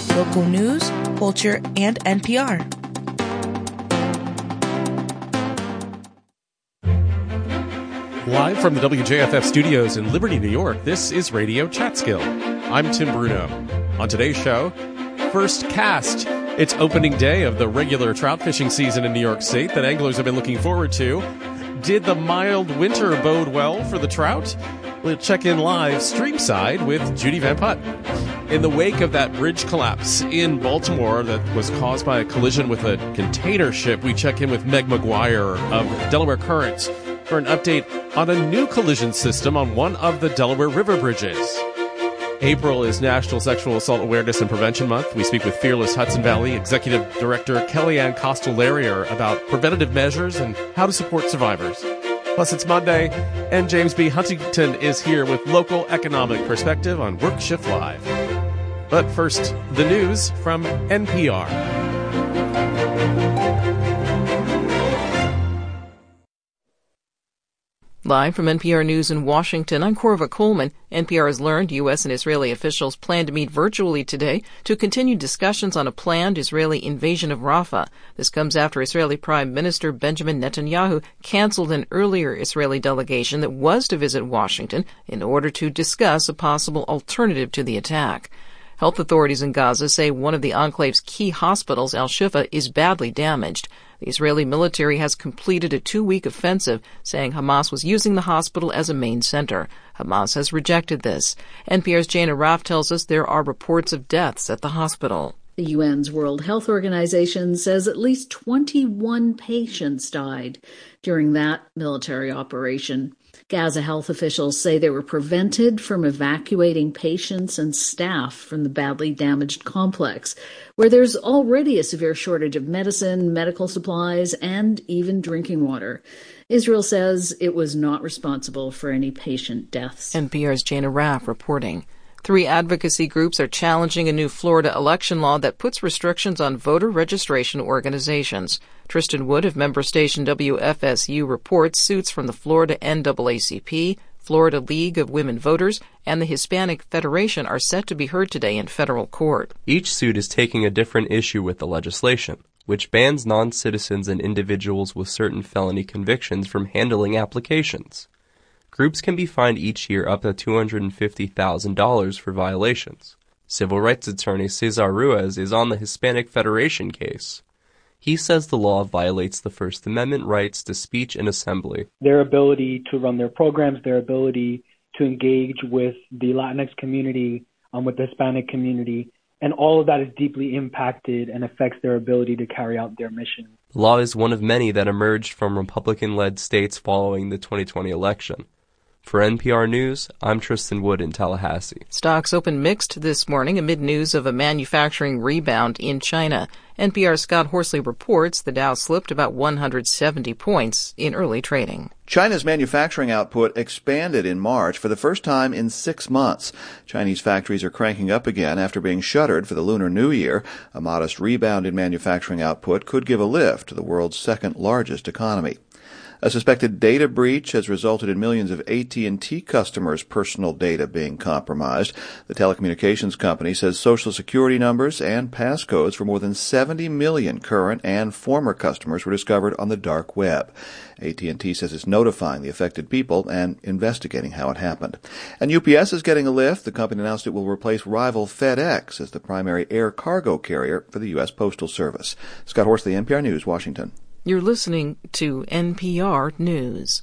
local news, culture, and NPR. Live from the WJFF studios in Liberty, New York, this is Radio Chatskill. I'm Tim Bruno. On today's show, first cast. It's opening day of the regular trout fishing season in New York State that anglers have been looking forward to. Did the mild winter bode well for the trout? We'll check in live streamside with Judy Van Putt. In the wake of that bridge collapse in Baltimore that was caused by a collision with a container ship, we check in with Meg McGuire of Delaware Currents for an update on a new collision system on one of the Delaware River bridges. April is National Sexual Assault Awareness and Prevention Month. We speak with Fearless Hudson Valley Executive Director Kellyanne Costolarier about preventative measures and how to support survivors. Plus, it's Monday, and James B. Huntington is here with local economic perspective on Work Shift Live. But first, the news from NPR. Live from NPR News in Washington, I'm Corva Coleman. NPR has learned U.S. and Israeli officials plan to meet virtually today to continue discussions on a planned Israeli invasion of Rafah. This comes after Israeli Prime Minister Benjamin Netanyahu canceled an earlier Israeli delegation that was to visit Washington in order to discuss a possible alternative to the attack. Health authorities in Gaza say one of the enclave's key hospitals, Al-Shifa, is badly damaged. The Israeli military has completed a 2-week offensive, saying Hamas was using the hospital as a main center. Hamas has rejected this. NPR's Jana Raff tells us there are reports of deaths at the hospital. The UN's World Health Organization says at least 21 patients died during that military operation. Gaza health officials say they were prevented from evacuating patients and staff from the badly damaged complex, where there's already a severe shortage of medicine, medical supplies, and even drinking water. Israel says it was not responsible for any patient deaths. NPR's Jana Raff reporting. 3 advocacy groups are challenging a new Florida election law that puts restrictions on voter registration organizations. Tristan Wood of member station WFSU reports suits from the Florida NAACP, Florida League of Women Voters, and the Hispanic Federation are set to be heard today in federal court. Each suit is taking a different issue with the legislation, which bans non-citizens and individuals with certain felony convictions from handling applications. Groups can be fined each year up to $250,000 for violations. Civil rights attorney Cesar Ruiz is on the Hispanic Federation case. He says the law violates the First Amendment rights to speech and assembly. Their ability to run their programs, their ability to engage with the Latinx community, with the Hispanic community, and all of that is deeply impacted and affects their ability to carry out their mission. The law is one of many that emerged from Republican-led states following the 2020 election. For NPR News, I'm Tristan Wood in Tallahassee. Stocks opened mixed this morning amid news of a manufacturing rebound in China. NPR's Scott Horsley reports the Dow slipped about 170 points in early trading. China's manufacturing output expanded in March for the first time in 6 months. Chinese factories are cranking up again after being shuttered for the Lunar New Year. A modest rebound in manufacturing output could give a lift to the world's second largest economy. A suspected data breach has resulted in millions of AT&T customers' personal data being compromised. The telecommunications company says Social Security numbers and passcodes for more than 70 million current and former customers were discovered on the dark web. AT&T says it's notifying the affected people and investigating how it happened. And UPS is getting a lift. The company announced it will replace rival FedEx as the primary air cargo carrier for the U.S. Postal Service. Scott Horsley, NPR News, Washington. You're listening to NPR News.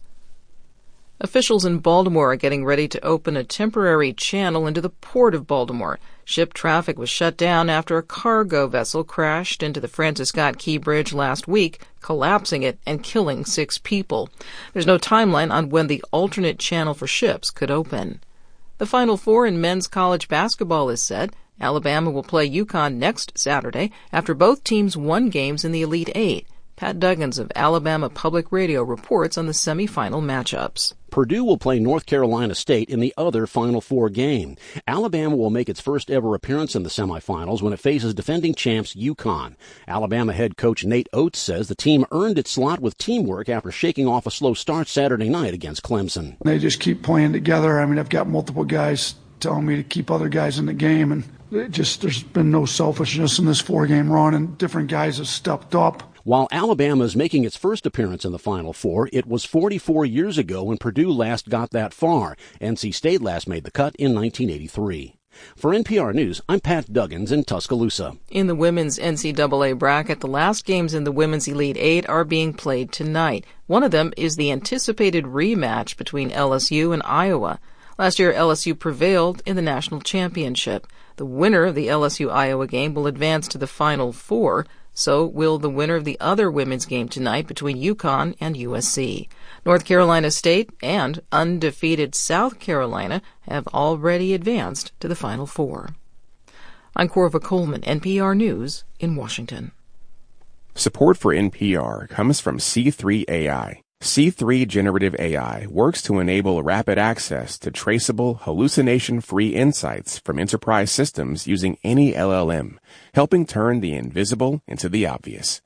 Officials in Baltimore are getting ready to open a temporary channel into the port of Baltimore. Ship traffic was shut down after a cargo vessel crashed into the Francis Scott Key Bridge last week, collapsing it and killing 6 people. There's no timeline on when the alternate channel for ships could open. The Final Four in men's college basketball is set. Alabama will play UConn next Saturday after both teams won games in the Elite Eight. Pat Duggins of Alabama Public Radio reports on the semifinal matchups. Purdue will play North Carolina State in the other Final Four game. Alabama will make its first ever appearance in the semifinals when it faces defending champs UConn. Alabama head coach Nate Oates says the team earned its slot with teamwork after shaking off a slow start Saturday night against Clemson. They just keep playing together. I've got multiple guys telling me to keep other guys in the game, and there's been no selfishness in this 4-game run, and different guys have stepped up. While Alabama is making its first appearance in the Final Four, it was 44 years ago when Purdue last got that far. NC State last made the cut in 1983. For NPR News, I'm Pat Duggins in Tuscaloosa. In the women's NCAA bracket, the last games in the Women's Elite Eight are being played tonight. One of them is the anticipated rematch between LSU and Iowa. Last year, LSU prevailed in the national championship. The winner of the LSU-Iowa game will advance to the Final Four. So will the winner of the other women's game tonight between UConn and USC. North Carolina State and undefeated South Carolina have already advanced to the Final Four. I'm Corva Coleman, NPR News in Washington. Support for NPR comes from C3 AI. C3 Generative AI works to enable rapid access to traceable, hallucination-free insights from enterprise systems using any LLM, helping turn the invisible into the obvious.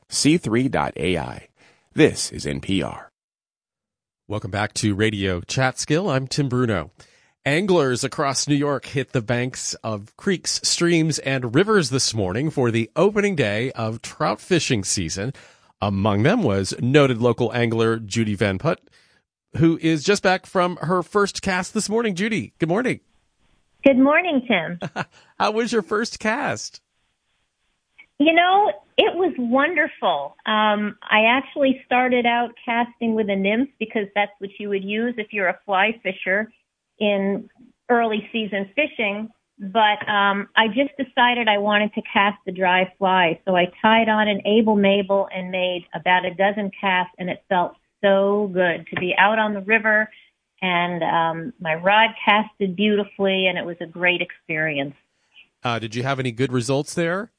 C3.ai. This is NPR. Welcome back to Radio Chatskill. I'm Tim Bruno. Anglers across New York hit the banks of creeks, streams, and rivers this morning for the opening day of trout fishing season. Among them was noted local angler Judy Van Put, who is just back from her first cast this morning. Judy, good morning. Good morning, Tim. How was your first cast? You know, it was wonderful. I actually started out casting with a nymph because that's what you would use if you're a fly fisher in early season fishing. But I just decided I wanted to cast the dry fly. So I tied on an Able Mabel and made about a dozen casts, and it felt so good to be out on the river. And my rod casted beautifully, and it was a great experience. Did you have any good results there?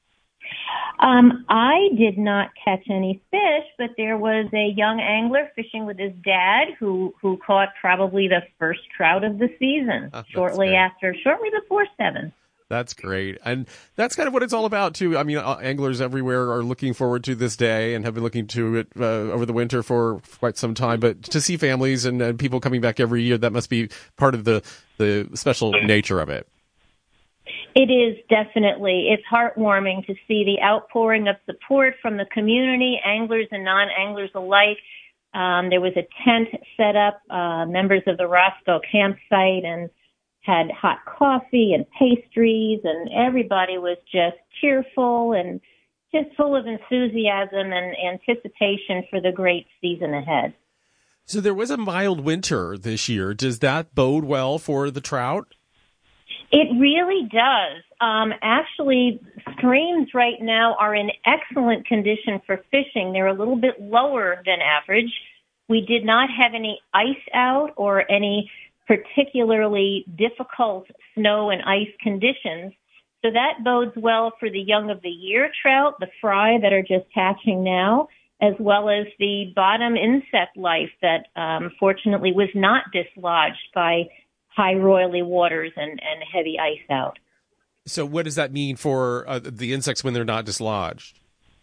I did not catch any fish, but there was a young angler fishing with his dad who caught probably the first trout of the season shortly before 7. That's great. And that's kind of what it's all about, too. I mean, anglers everywhere are looking forward to this day and have been looking to it over the winter for quite some time. But to see families and people coming back every year, that must be part of the special nature of it. It is definitely. It's heartwarming to see the outpouring of support from the community, anglers and non-anglers alike. There was a tent set up, members of the Roscoe campsite, and had hot coffee and pastries, and everybody was just cheerful and just full of enthusiasm and anticipation for the great season ahead. So there was a mild winter this year. Does that bode well for the trout? It really does. Actually, streams right now are in excellent condition for fishing. They're a little bit lower than average. We did not have any ice out or any particularly difficult snow and ice conditions. So that bodes well for the young of the year trout, the fry that are just hatching now, as well as the bottom insect life that fortunately was not dislodged by high roily waters and heavy ice out. So what does that mean for the insects when they're not dislodged?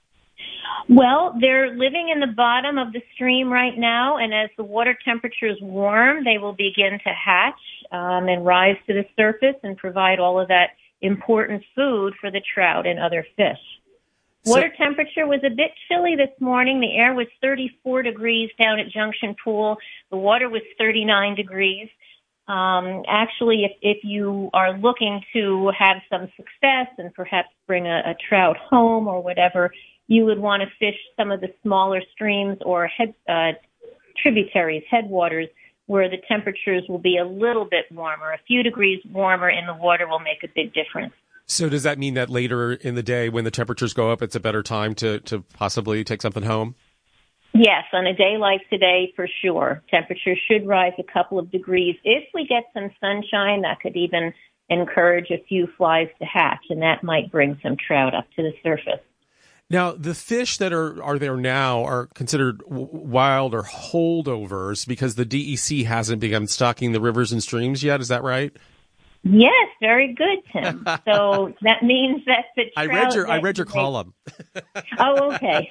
Well, they're living in the bottom of the stream right now, and as the water temperatures warm, they will begin to hatch and rise to the surface and provide all of that important food for the trout and other fish. Water temperature was a bit chilly this morning. The air was 34 degrees down at Junction Pool. The water was 39 degrees. Actually, if you are looking to have some success and perhaps bring a trout home or whatever, you would want to fish some of the smaller streams or tributaries, headwaters, where the temperatures will be a little bit warmer. A few degrees warmer in the water will make a big difference. So does that mean that later in the day when the temperatures go up, it's a better time to possibly take something home? Yes, on a day like today, for sure. Temperatures should rise a couple of degrees. If we get some sunshine, that could even encourage a few flies to hatch, and that might bring some trout up to the surface. Now, the fish that are there now are considered wild or holdovers because the DEC hasn't begun stocking the rivers and streams yet. Is that right? Yes, very good, Tim. So that means that the trout... I read your column. Oh, okay.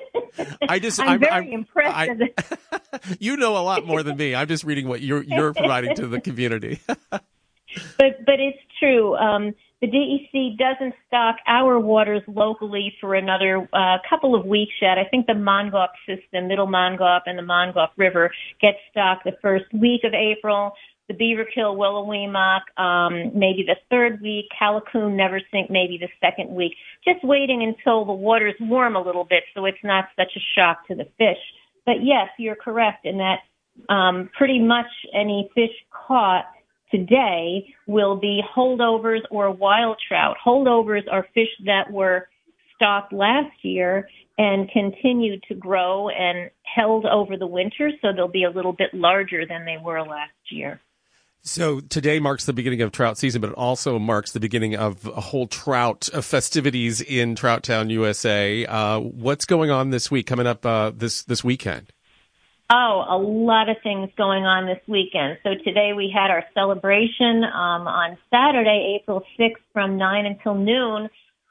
I'm very impressed. You know a lot more than me. I'm just reading what you're providing to the community. But it's true. the DEC doesn't stock our waters locally for another couple of weeks yet. I think the Mongauk system, Middle Mongauk and the Mongauk River, gets stocked the first week of April. The Beaverkill, Willawemoc, maybe the third week. Callicoon, Neversink, maybe the second week. Just waiting until the waters warm a little bit so it's not such a shock to the fish. But yes, you're correct in that pretty much any fish caught today will be holdovers or wild trout. Holdovers are fish that were stocked last year and continued to grow and held over the winter, so they'll be a little bit larger than they were last year. So today marks the beginning of trout season, but it also marks the beginning of a whole trout festivities in Trout Town, USA. What's going on this week, coming up this weekend? Oh, a lot of things going on this weekend. So today we had our celebration on Saturday, April 6th from 9 until noon.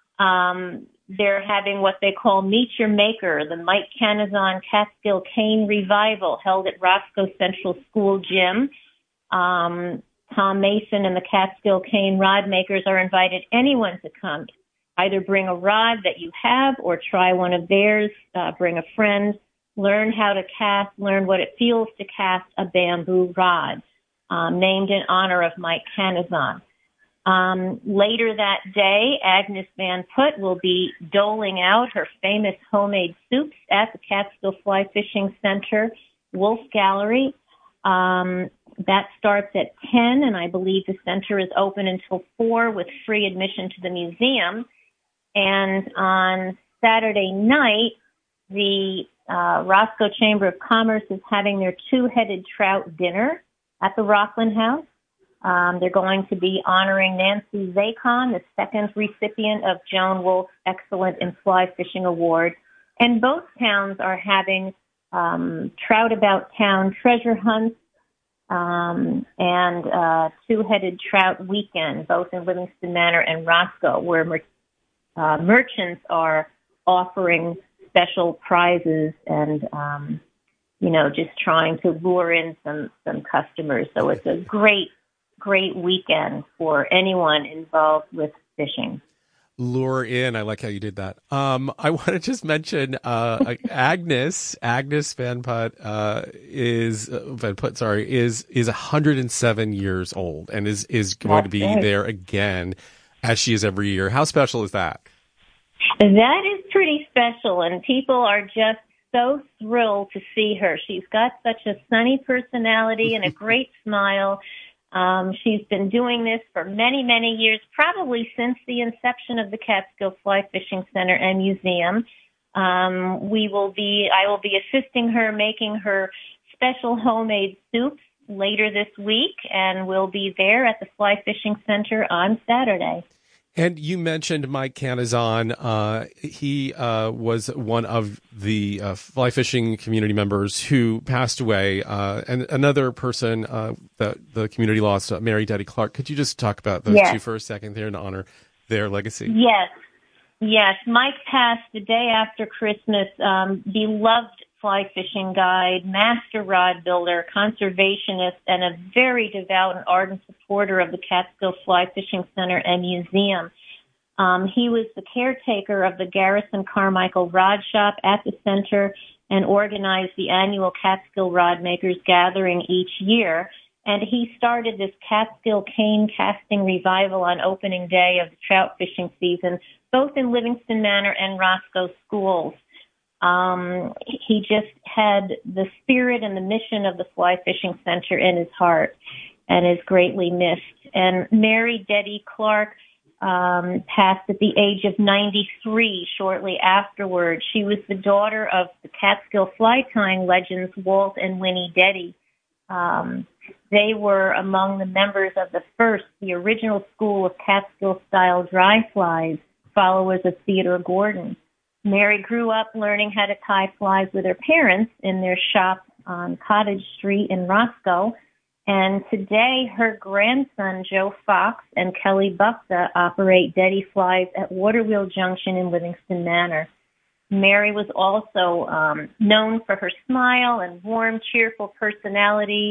They're having what they call Meet Your Maker, the Mike Canizon Catskill Cane Revival, held at Roscoe Central School Gym. Tom Mason and the Catskill Cane Rod Makers are invited anyone to come. Either bring a rod that you have or try one of theirs, bring a friend, learn how to cast, learn what it feels to cast a bamboo rod, named in honor of Mike Canizon. Later that day, Agnes Van Put will be doling out her famous homemade soups at the Catskill Fly Fishing Center, Wolf Gallery. That starts at 10, and I believe the center is open until 4 with free admission to the museum. And on Saturday night, the Roscoe Chamber of Commerce is having their two-headed trout dinner at the Rockland House. They're going to be honoring Nancy Zacon, the second recipient of Joan Wolfe's Excellent in Fly Fishing Award. And both towns are having Trout About Town treasure hunts and two-headed trout weekend, both in Livingston Manor and Roscoe, where merchants are offering special prizes and, just trying to lure in some customers. So it's a great weekend for anyone involved with fishing. Lure in. I like how you did that. I want to just mention Agnes Van Put is 107 years old and is going to be there again as she is every year. How special is that? That is pretty special, and people are just so thrilled to see her. She's got such a sunny personality and a great smile. She's been doing this for many, many years, probably since the inception of the Catskill Fly Fishing Center and Museum. I will be assisting her making her special homemade soups later this week, and we'll be there at the Fly Fishing Center on Saturday. And you mentioned Mike Canizon. He was one of the fly fishing community members who passed away. And another person that the community lost, Mary Detty Clark. Could you just talk about those two for a second there and honor their legacy? Yes. Mike passed the day after Christmas. Beloved fly fishing guide, master rod builder, conservationist, and a very devout and ardent supporter of the Catskill Fly Fishing Center and Museum. He was the caretaker of the Garrison Carmichael Rod Shop at the center and organized the annual Catskill Rod Makers Gathering each year. And he started this Catskill cane casting revival on opening day of the trout fishing season, both in Livingston Manor and Roscoe schools. He just had the spirit and the mission of the Fly Fishing Center in his heart and is greatly missed. And Mary Detty Clark passed at the age of 93 shortly afterward. She was the daughter of the Catskill fly tying legends Walt and Winnie Detty. They were among the members of the original school of Catskill-style dry flies, followers of Theodore Gordon. Mary grew up learning how to tie flies with her parents in their shop on Cottage Street in Roscoe. And today, her grandson, Joe Fox, and Kelly Buckta operate Detty Flies at Waterwheel Junction in Livingston Manor. Mary was also known for her smile and warm, cheerful personality.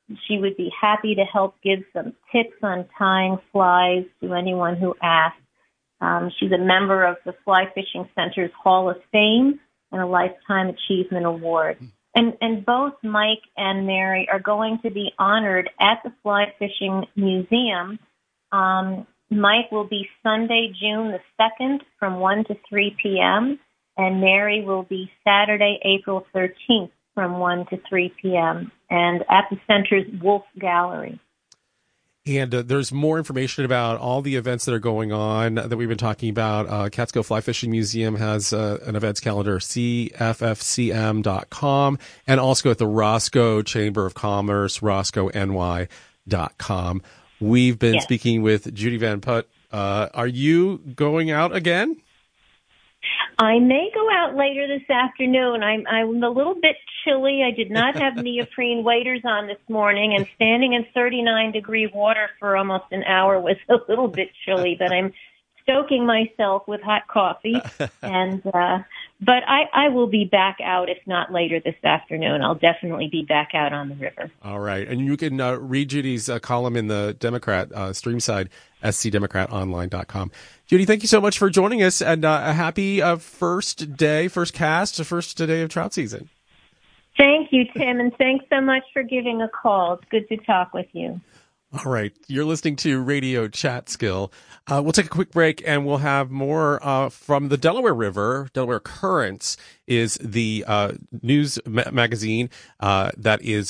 She would be happy to help give some tips on tying flies to anyone who asks. She's a member of the Fly Fishing Center's Hall of Fame and a Lifetime Achievement Award. And both Mike and Mary are going to be honored at the Fly Fishing Museum. Mike will be Sunday, June the 2nd from 1 to 3 p.m., and Mary will be Saturday, April 13th from 1 to 3 p.m., and at the center's Wolf Gallery. And there's more information about all the events that are going on that we've been talking about. Catskill Fly Fishing Museum has an events calendar, cffcm.com, and also at the Roscoe Chamber of Commerce, roscoeny.com. We've been speaking with Judy Van Putt. Are you going out again? I may go out later this afternoon. I'm a little bit chilly. I did not have neoprene waders on this morning, and standing in 39-degree water for almost an hour was a little bit chilly, but I'm stoking myself with hot coffee. And but I will be back out, if not later this afternoon. I'll definitely be back out on the river. All right. And you can read Judy's column in the Democrat stream side, scdemocratonline.com. Judy, thank you so much for joining us, and a happy first day of trout season. Thank you, Tim, and thanks so much for giving a call. It's good to talk with you. All right. You're listening to Radio Chatskill. We'll take a quick break, and we'll have more from the Delaware River. Delaware Currents is the news magazine that is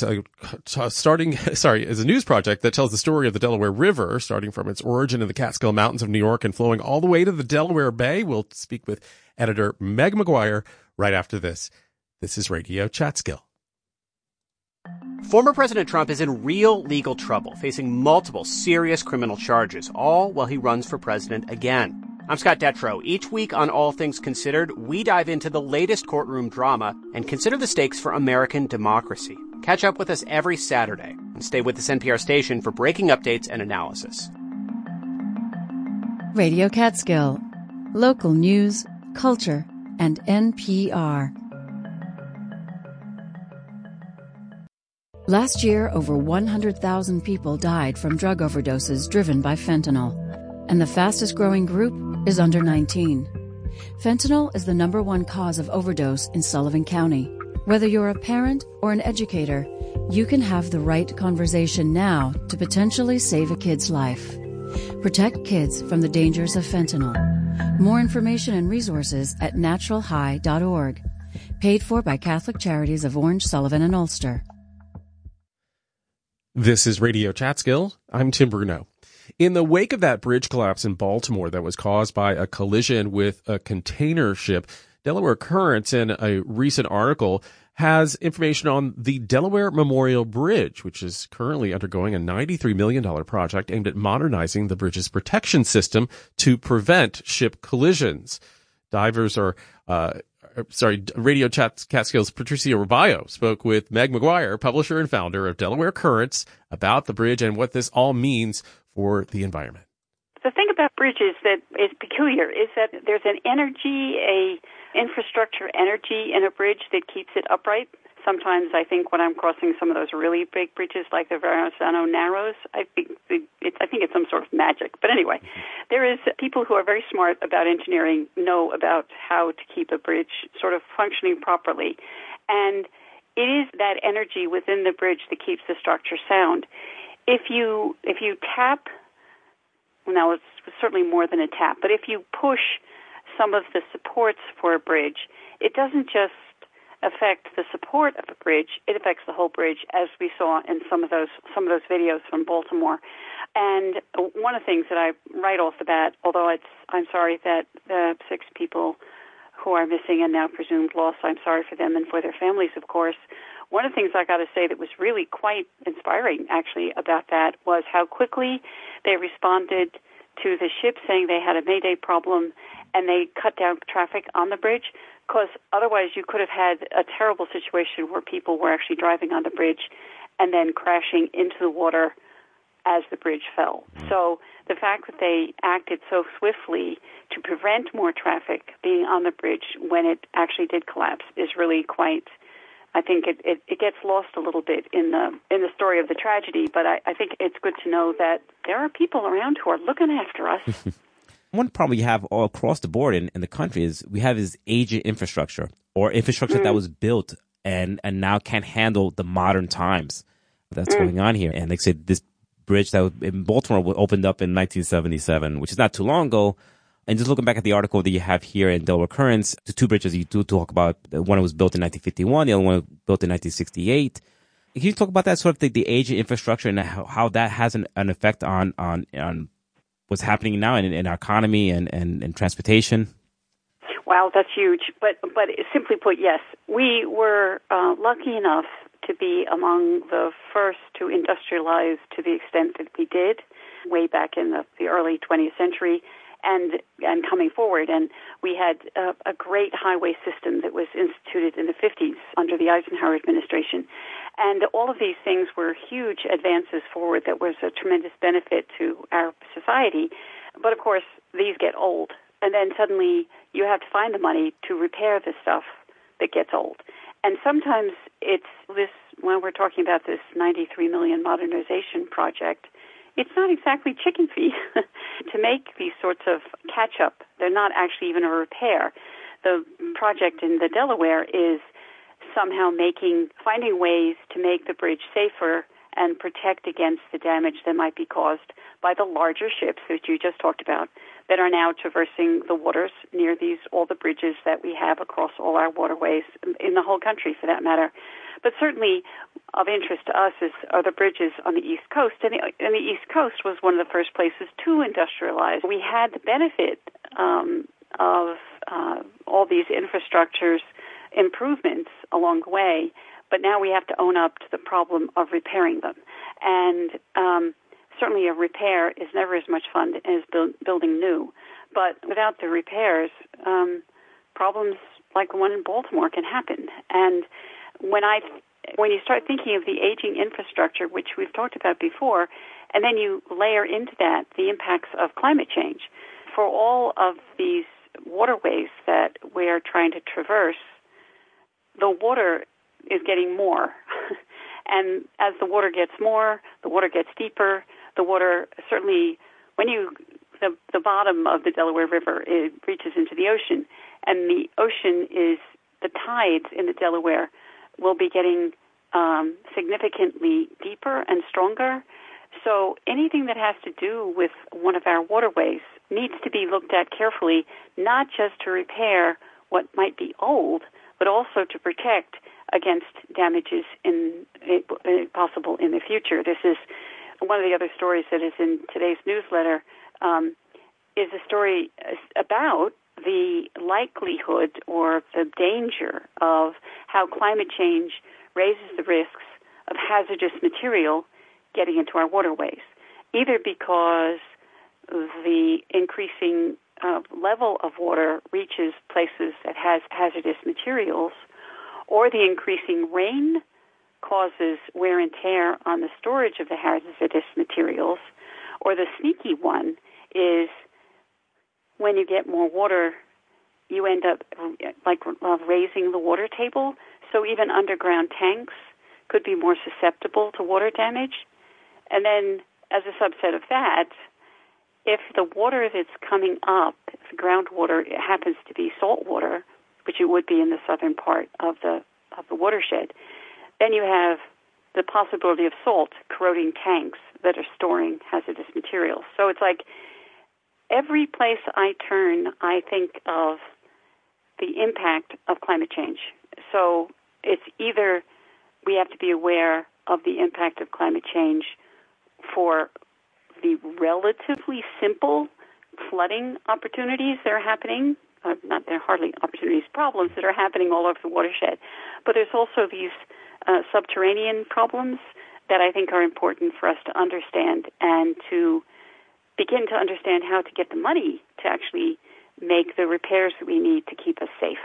is a news project that tells the story of the Delaware River, starting from its origin in the Catskill Mountains of New York and flowing all the way to the Delaware Bay. We'll speak with editor Meg McGuire right after this. This is Radio Chatskill. Former President Trump is in real legal trouble, facing multiple serious criminal charges, all while he runs for president again. I'm Scott Detrow. Each week on All Things Considered, we dive into the latest courtroom drama and consider the stakes for American democracy. Catch up with us every Saturday and stay with this NPR station for breaking updates and analysis. Radio Catskill. Local news, culture, and NPR. Last year, over 100,000 people died from drug overdoses driven by fentanyl, and the fastest-growing group is under 19. Fentanyl is the #1 cause of overdose in Sullivan County. Whether you're a parent or an educator, you can have the right conversation now to potentially save a kid's life. Protect kids from the dangers of fentanyl. More information and resources at naturalhigh.org. Paid for by Catholic Charities of Orange, Sullivan, and Ulster. This is Radio Chatskill. I'm Tim Bruno. In the wake of that bridge collapse in Baltimore that was caused by a collision with a container ship, Delaware Currents, in a recent article, has information on the Delaware Memorial Bridge, which is currently undergoing a $93 million project aimed at modernizing the bridge's protection system to prevent ship collisions. Radio Catskill's Patricia Robayo spoke with Meg McGuire, publisher and founder of Delaware Currents, about the bridge and what this all means for the environment. The thing about bridges that is peculiar is that there's an infrastructure energy in a bridge that keeps it upright. Sometimes I think when I'm crossing some of those really big bridges like the Verrazano Narrows, I think it's some sort of magic. But anyway, there is people who are very smart about engineering know about how to keep a bridge sort of functioning properly. And it is that energy within the bridge that keeps the structure sound. If you tap, now it's certainly more than a tap, but if you push some of the supports for a bridge, it doesn't just affect the support of a bridge, it affects the whole bridge, as we saw in some of those videos from Baltimore. And one of the things that I right off the bat, although I'm sorry that the 6 people who are missing and now presumed lost, I'm sorry for them and for their families, of course. One of the things I got to say that was really quite inspiring, actually, about that was how quickly they responded to the ship saying they had a Mayday problem, and they cut down traffic on the bridge, because otherwise you could have had a terrible situation where people were actually driving on the bridge and then crashing into the water as the bridge fell. So the fact that they acted so swiftly to prevent more traffic being on the bridge when it actually did collapse is really quite I think it gets lost a little bit in the story of the tragedy, but I think it's good to know that there are people around who are looking after us. One problem you have all across the board in the country is we have this aging infrastructure or infrastructure that was built and now can't handle the modern times that's going on here. And like I said, this bridge that was in Baltimore opened up in 1977, which is not too long ago. And just looking back at the article that you have here in Delaware Currents, the two bridges you do talk about, one was built in 1951, the other one was built in 1968. Can you talk about that sort of the aging infrastructure and how that has an effect on what's happening now in our economy and transportation? Wow, that's huge. But simply put, yes, we were lucky enough to be among the first to industrialize to the extent that we did way back in the early 20th century. And coming forward, and we had a great highway system that was instituted in the 50s under the Eisenhower administration. And all of these things were huge advances forward that was a tremendous benefit to our society. But of course, these get old. And then suddenly you have to find the money to repair the stuff that gets old. And sometimes it's this, when we're talking about this $93 million modernization project, it's not exactly chicken feed to make these sorts of catch-up. They're not actually even a repair. The project in the Delaware is somehow finding ways to make the bridge safer and protect against the damage that might be caused by the larger ships that you just talked about that are now traversing the waters near all the bridges that we have across all our waterways in the whole country, for that matter. But certainly of interest to us are the bridges on the East Coast. And the East Coast was one of the first places to industrialize. We had the benefit of all these infrastructures improvements along the way, but now we have to own up to the problem of repairing them. And certainly a repair is never as much fun as building new. But without the repairs, problems like the one in Baltimore can happen. And when you start thinking of the aging infrastructure, which we've talked about before, and then you layer into that the impacts of climate change, for all of these waterways that we're trying to traverse, the water is getting more. And as the water gets more, the water gets deeper. The water, certainly, the bottom of the Delaware River, it reaches into the ocean. And the ocean the tides in the Delaware will be getting significantly deeper and stronger. So anything that has to do with one of our waterways needs to be looked at carefully, not just to repair what might be old, but also to protect against damages possible in the future. This is one of the other stories that is in today's newsletter, is a story about the likelihood or the danger of how climate change raises the risks of hazardous material getting into our waterways, either because the increasing level of water reaches places that has hazardous materials, or the increasing rain causes wear and tear on the storage of the hazardous materials, or the sneaky one is when you get more water, you end up raising the water table. So even underground tanks could be more susceptible to water damage. And then as a subset of that, if the water that's coming up, if the groundwater happens to be salt water, which it would be in the southern part of the watershed, then you have the possibility of salt corroding tanks that are storing hazardous materials. So it's like every place I turn, I think of the impact of climate change. So it's either we have to be aware of the impact of climate change for the relatively simple flooding opportunities that are happening, they're hardly opportunities, problems that are happening all over the watershed. But there's also these subterranean problems that I think are important for us to understand and to begin to understand how to get the money to actually make the repairs that we need to keep us safe.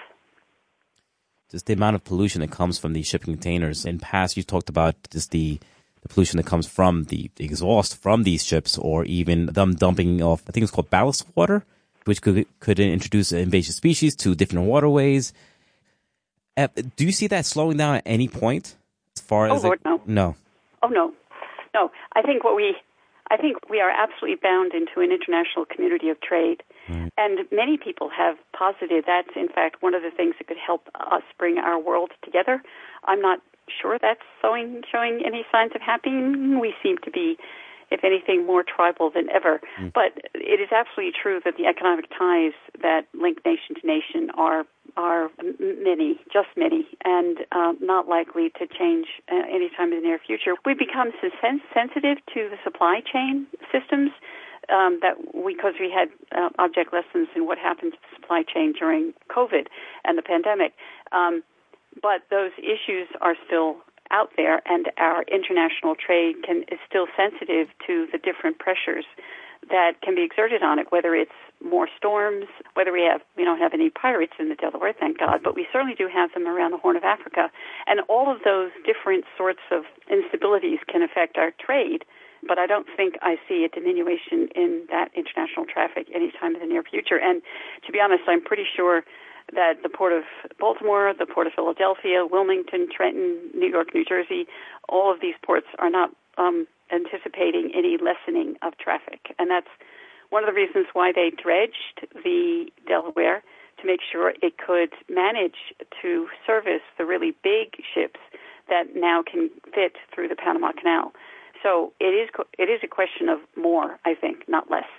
Just the amount of pollution that comes from these shipping containers. In past, you talked about just the pollution that comes from the exhaust from these ships, or even them dumping off, I think it's called ballast water, which could introduce invasive species to different waterways. Do you see that slowing down at any point? As far as Lord, no. No. Oh, no. No. I think we are absolutely bound into an international community of trade. Right. And many people have posited that's, in fact, one of the things that could help us bring our world together. I'm not sure that's showing any signs of happening. We seem to be, if anything, more tribal than ever. But it is absolutely true that the economic ties that link nation to nation are many, just many, and not likely to change anytime in the near future. We've become sensitive to the supply chain systems because we had object lessons in what happened to the supply chain during COVID and the pandemic. But those issues are still out there, and our international trade is still sensitive to the different pressures that can be exerted on it, whether it's more storms, whether we don't have any pirates in the Delaware, thank God, but we certainly do have them around the Horn of Africa. And all of those different sorts of instabilities can affect our trade, but I don't think I see a diminution in that international traffic anytime in the near future. And to be honest, I'm pretty sure that the Port of Baltimore, the Port of Philadelphia, Wilmington, Trenton, New York, New Jersey, all of these ports are not anticipating any lessening of traffic. And that's one of the reasons why they dredged the Delaware, to make sure it could manage to service the really big ships that now can fit through the Panama Canal. So it is a question of more, I think, not less.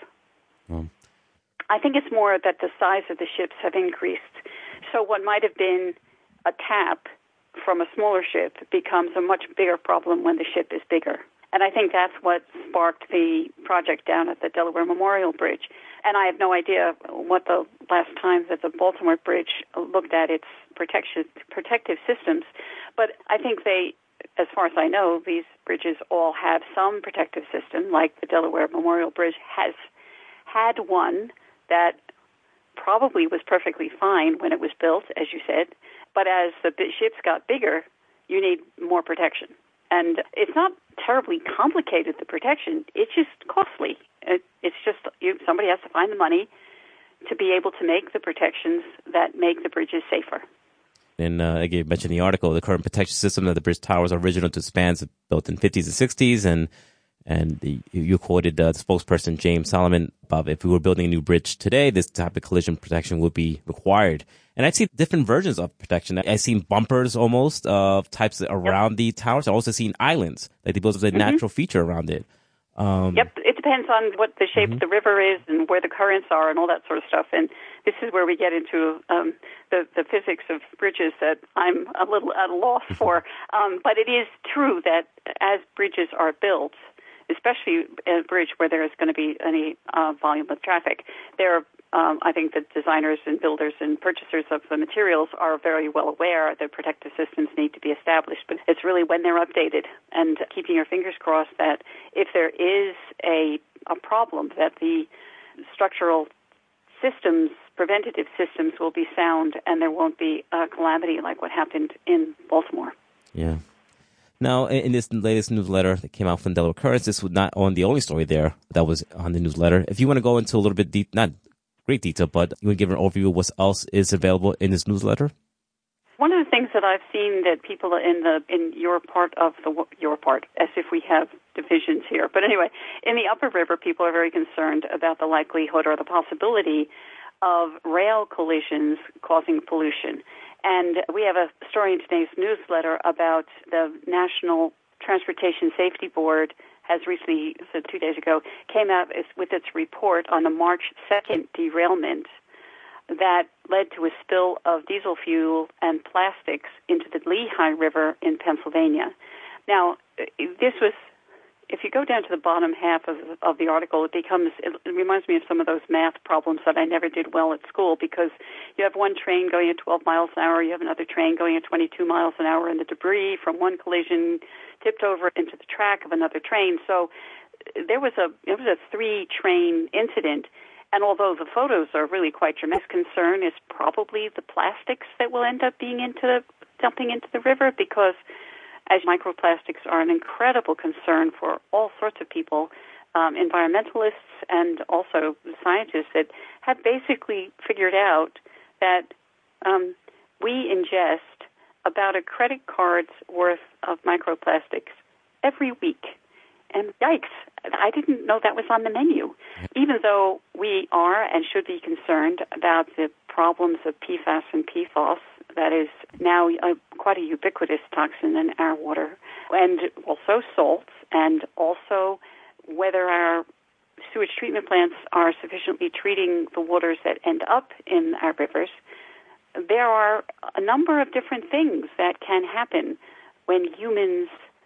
I think it's more that the size of the ships have increased. So what might have been a tap from a smaller ship becomes a much bigger problem when the ship is bigger. And I think that's what sparked the project down at the Delaware Memorial Bridge. And I have no idea what the last time that the Baltimore Bridge looked at its protective systems. But I think they, as far as I know, these bridges all have some protective system, like the Delaware Memorial Bridge has had one that probably was perfectly fine when it was built, as you said. But as the ships got bigger, you need more protection. And it's not terribly complicated, the protection. It's just costly. It's just somebody has to find the money to be able to make the protections that make the bridges safer. And again, you mentioned in the article, the current protection system of the bridge towers are original to spans built in 50s and 60s. And you quoted the spokesperson, James Solomon, about if we were building a new bridge today, this type of collision protection would be required. And I see different versions of protection. I've seen bumpers almost of types around the towers. I've also seen islands, like they build a natural feature around it. Yep, it depends on what the shape of the river is and where the currents are and all that sort of stuff. And this is where we get into the physics of bridges that I'm a little at a loss for. But it is true that as bridges are built, especially a bridge where there is going to be any volume of traffic, I think the designers and builders and purchasers of the materials are very well aware that protective systems need to be established. But it's really when they're updated and keeping your fingers crossed that if there is a problem, that the structural systems, preventative systems will be sound and there won't be a calamity like what happened in Baltimore. Yeah. Now, in this latest newsletter that came out from Delaware Currents, this was not on the only story there that was on the newsletter. If you want to go into a little bit deep, not great detail, but you want to give an overview of what else is available in this newsletter? One of the things that I've seen that people in your part, as if we have divisions here, but anyway, in the Upper River, people are very concerned about the likelihood or the possibility of rail collisions causing pollution. And we have a story in today's newsletter about the National Transportation Safety Board has recently, so 2 days ago, came out with its report on the March 2nd derailment that led to a spill of diesel fuel and plastics into the Lehigh River in Pennsylvania. Now, this was, if you go down to the bottom half of the article, it reminds me of some of those math problems that I never did well at school, because you have one train going at 12 miles an hour, you have another train going at 22 miles an hour, and the debris from one collision tipped over into the track of another train. So it was a 3-train incident. And although the photos are really quite dramatic, concern is probably the plastics that will end up dumping into the river, because as microplastics are an incredible concern for all sorts of people, environmentalists and also scientists that have basically figured out that we ingest about a credit card's worth of microplastics every week. And yikes, I didn't know that was on the menu. Even though we are and should be concerned about the problems of PFAS and PFOS, that is now quite a ubiquitous toxin in our water, and also salts, and also whether our sewage treatment plants are sufficiently treating the waters that end up in our rivers. There are a number of different things that can happen when humans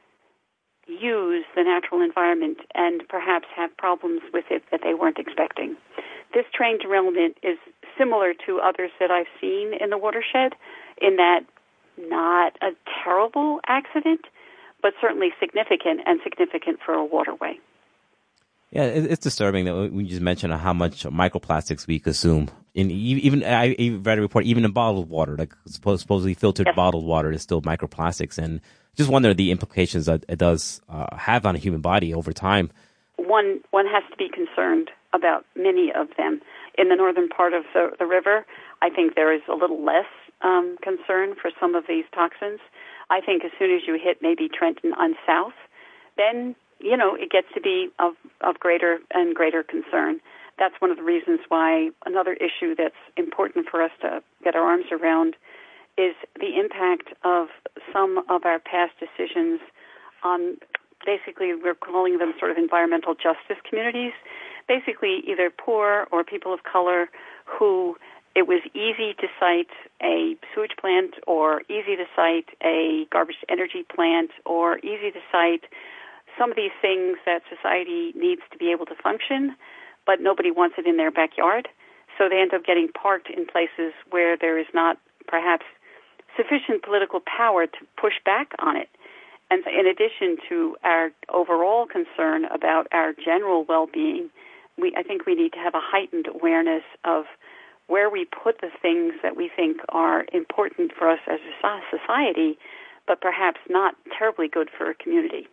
use the natural environment and perhaps have problems with it that they weren't expecting. This train derailment is similar to others that I've seen in the watershed, in that not a terrible accident, but certainly significant, and significant for a waterway. Yeah, it's disturbing that we just mentioned how much microplastics we consume. I read a report, even in bottled water, like supposedly filtered bottled water is still microplastics. And just wonder the implications that it does have on a human body over time. One has to be concerned about many of them. In the northern part of the river, I think there is a little less concern for some of these toxins. I think as soon as you hit maybe Trenton on south, then it gets to be of greater and greater concern. That's one of the reasons why another issue that's important for us to get our arms around is the impact of some of our past decisions on, basically, we're calling them sort of environmental justice communities, basically either poor or people of color who it was easy to cite a sewage plant or easy to cite a garbage energy plant or easy to cite some of these things that society needs to be able to function, but nobody wants it in their backyard. So they end up getting parked in places where there is not perhaps sufficient political power to push back on it. And in addition to our overall concern about our general well-being, I think we need to have a heightened awareness of where we put the things that we think are important for us as a society, but perhaps not terribly good for a community.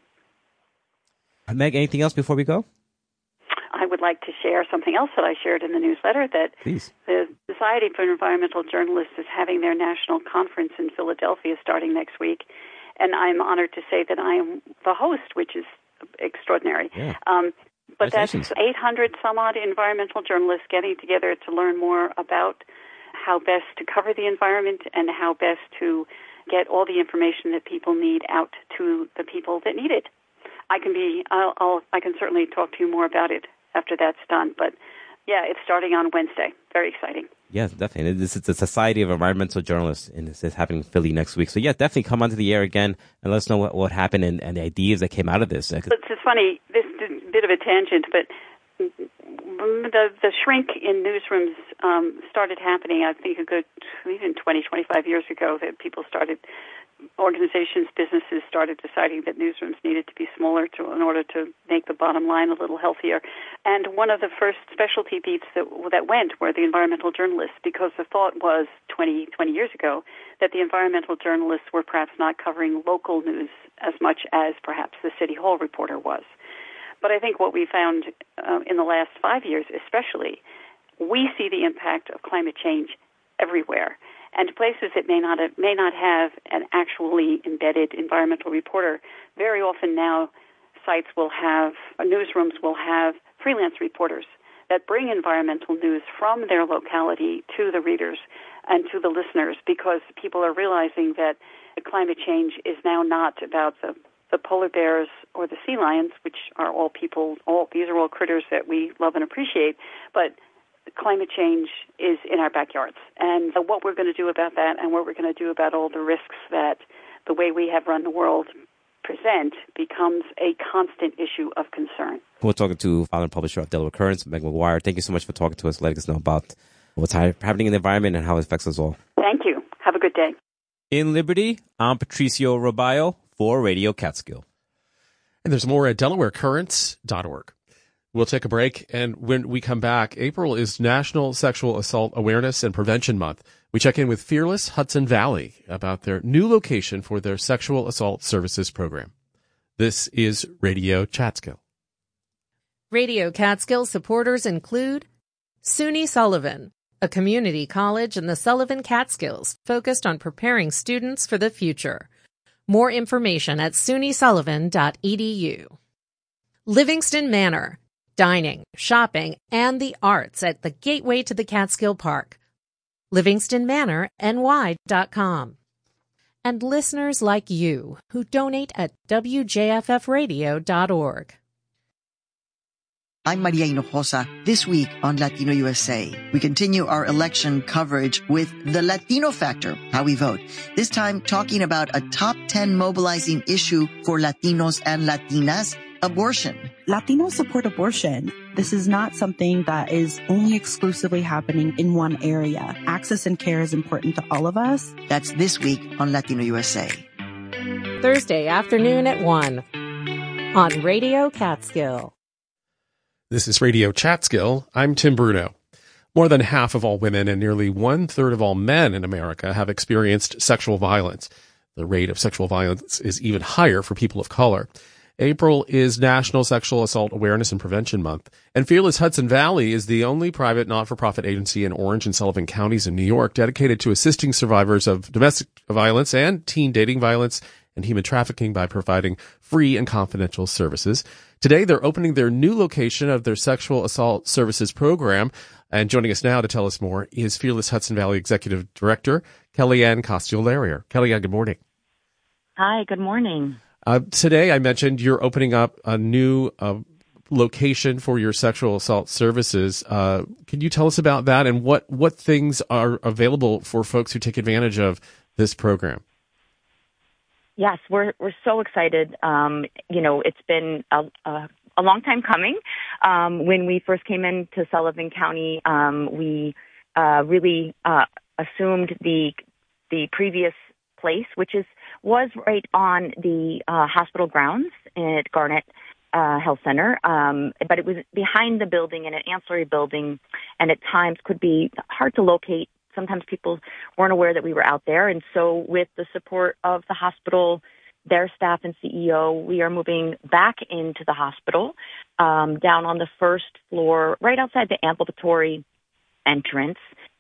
Meg, anything else before we go? I would like to share something else that I shared in the newsletter, that Please. The Society for Environmental Journalists is having their national conference in Philadelphia starting next week, and I'm honored to say that I am the host, which is extraordinary. Yeah. But that's 800 some odd environmental journalists getting together to learn more about how best to cover the environment and how best to get all the information that people need out to the people that need it. I can certainly talk to you more about it after that's done. But yeah, it's starting on Wednesday. Very exciting. Yes, definitely. This is the Society of Environmental Journalists, and this is happening in Philly next week. So yeah, definitely come onto the air again and let us know what happened and the ideas that came out of this. It's just funny, this is a bit of a tangent, but the shrink in newsrooms started happening, I think, even 20, 25 years ago, that organizations, businesses started deciding that newsrooms needed to be smaller in order to make the bottom line a little healthier. And one of the first specialty beats that went were the environmental journalists, because the thought was 20 years ago that the environmental journalists were perhaps not covering local news as much as perhaps the City Hall reporter was. But I think what we found in the last 5 years especially, we see the impact of climate change everywhere. And places that may not have an actually embedded environmental reporter, very often now newsrooms will have freelance reporters that bring environmental news from their locality to the readers and to the listeners, because people are realizing that climate change is now not about the polar bears or the sea lions, which are these are all critters that we love and appreciate, but climate change is in our backyards. And what we're going to do about that, and what we're going to do about all the risks that the way we have run the world present, becomes a constant issue of concern. We're talking to founder and publisher of Delaware Currents, Meg McGuire. Thank you so much for talking to us, letting us know about what's happening in the environment and how it affects us all. Thank you. Have a good day. In Liberty, I'm Patricio Robayo for Radio Catskill. And there's more at DelawareCurrents.org. We'll take a break, and when we come back, April is National Sexual Assault Awareness and Prevention Month. We check in with Fearless Hudson Valley about their new location for their sexual assault services program. This is Radio Catskill. Radio Catskill supporters include SUNY Sullivan, a community college in the Sullivan Catskills focused on preparing students for the future. More information at sunysullivan.edu. Livingston Manor, dining, shopping, and the arts at the gateway to the Catskill Park. LivingstonManorNY.com. And listeners like you who donate at WJFFradio.org. I'm Maria Hinojosa. This week on Latino USA, we continue our election coverage with the Latino Factor, how we vote. This time talking about a top 10 mobilizing issue for Latinos and Latinas, abortion. Latinos support abortion. This is not something that is only exclusively happening in one area. Access and care is important to all of us. That's this week on Latino USA. Thursday afternoon at 1 on Radio Catskill. This is Radio Chatskill. I'm Tim Bruno. More than half of all women and nearly 1/3 of all men in America have experienced sexual violence. The rate of sexual violence is even higher for people of color. April is National Sexual Assault Awareness and Prevention Month, and Fearless Hudson Valley is the only private not-for-profit agency in Orange and Sullivan counties in New York dedicated to assisting survivors of domestic violence and teen dating violence and human trafficking by providing free and confidential services. Today, they're opening their new location of their Sexual Assault Services Program, and joining us now to tell us more is Fearless Hudson Valley Executive Director Kellyanne Costiol-Laurier. Kellyanne, good morning. Hi, good morning. Today, I mentioned you're opening up a new location for your sexual assault services. Can you tell us about that and what things are available for folks who take advantage of this program? Yes, we're so excited. It's been a long time coming. When we first came into Sullivan County, we really assumed the previous place, which was right on the hospital grounds at Garnet Health Center, but it was behind the building in an ancillary building, and at times could be hard to locate. Sometimes people weren't aware that we were out there, and so with the support of the hospital, their staff and CEO, we are moving back into the hospital, down on the first floor, right outside the ambulatory entrance.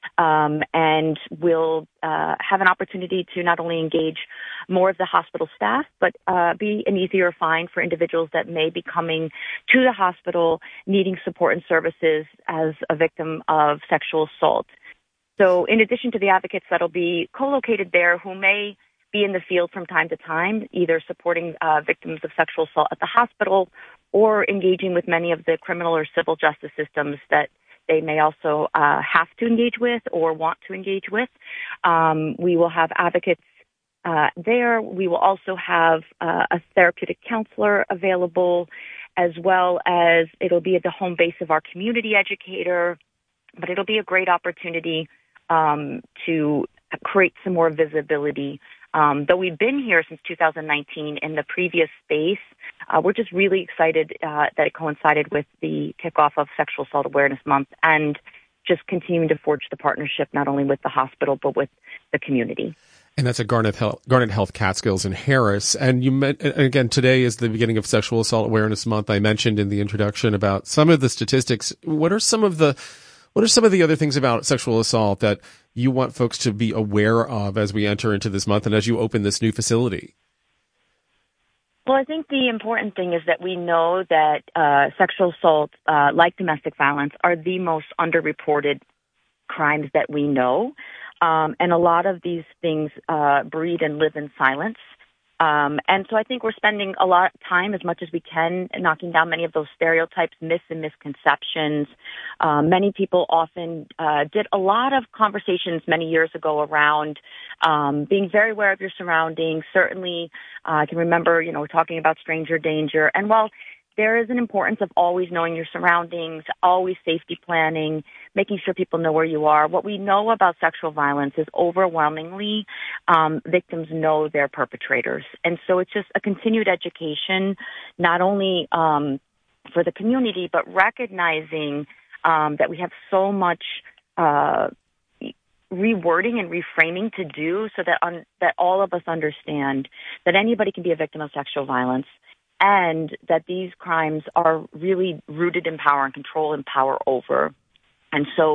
And we'll have an opportunity to not only engage more of the hospital staff, but be an easier find for individuals that may be coming to the hospital needing support and services as a victim of sexual assault. So in addition to the advocates that'll be co-located there who may be in the field from time to time, either supporting victims of sexual assault at the hospital or engaging with many of the criminal or civil justice systems that they may also have to engage with or want to engage with. We will have advocates there. We will also have a therapeutic counselor available, as well as it'll be at the home base of our community educator, but it'll be a great opportunity to create some more visibility. Though we've been here since 2019 in the previous space, we're just really excited that it coincided with the kickoff of Sexual Assault Awareness Month and just continuing to forge the partnership not only with the hospital but with the community. And that's at Garnet Health Catskills in Harris. And again, today is the beginning of Sexual Assault Awareness Month. I mentioned in the introduction about some of the statistics. What are some of the other things about sexual assault that you want folks to be aware of as we enter into this month and as you open this new facility? Well, I think the important thing is that we know that sexual assault, like domestic violence, are the most underreported crimes that we know. And a lot of these things breed and live in silence. And so I think we're spending a lot of time, as much as we can, knocking down many of those stereotypes, myths, and misconceptions. Many people often did a lot of conversations many years ago around being very aware of your surroundings. Certainly, I can remember, talking about stranger danger. And while there is an importance of always knowing your surroundings, always safety planning, making sure people know where you are. What we know about sexual violence is overwhelmingly victims know their perpetrators. And so it's just a continued education, not only for the community, but recognizing that we have so much rewording and reframing to do so that that all of us understand that anybody can be a victim of sexual violence, and that these crimes are really rooted in power and control and power over. And so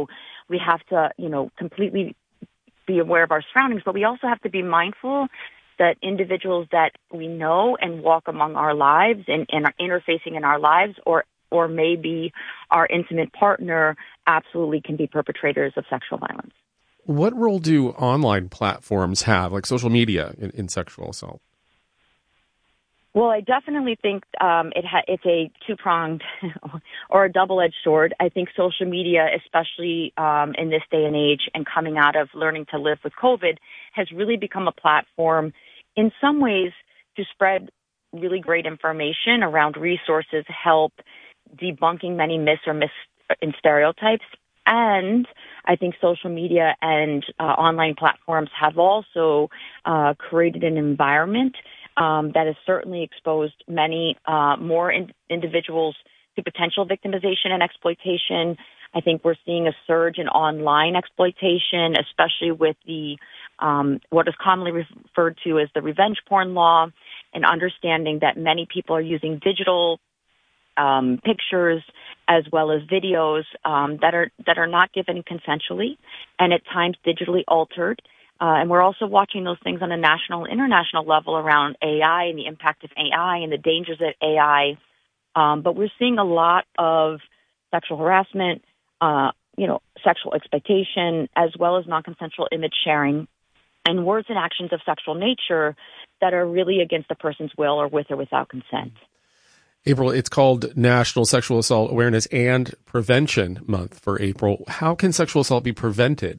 we have to, completely be aware of our surroundings, but we also have to be mindful that individuals that we know and walk among our lives and are interfacing in our lives or maybe our intimate partner absolutely can be perpetrators of sexual violence. What role do online platforms have, like social media, in sexual assault? Well, I definitely think it's a two-pronged or a double-edged sword. I think social media, especially in this day and age and coming out of learning to live with COVID, has really become a platform in some ways to spread really great information around resources, help, debunking many myths and stereotypes. And I think social media and online platforms have also created an environment that has certainly exposed many more individuals to potential victimization and exploitation. I think we're seeing a surge in online exploitation, especially with the what is commonly referred to as the revenge porn law, and understanding that many people are using digital pictures as well as videos that are not given consensually and at times digitally altered. And we're also watching those things on a national and international level around AI and the impact of AI and the dangers of AI. But we're seeing a lot of sexual harassment, sexual exploitation, as well as non-consensual image sharing and words and actions of sexual nature that are really against the person's will or with or without consent. April, it's called National Sexual Assault Awareness and Prevention Month for April. How can sexual assault be prevented?